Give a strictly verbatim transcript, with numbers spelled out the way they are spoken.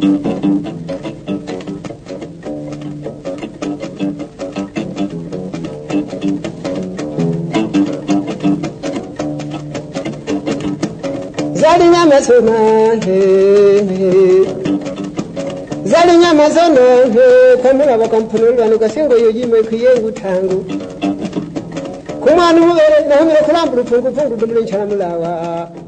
Zalinya masona Zalinya masona kamera bakampunulwa nugasengo yojime kuyengu tangu kumwana mubere nahamira kurambura ufungu fungu dumule ncharamulawa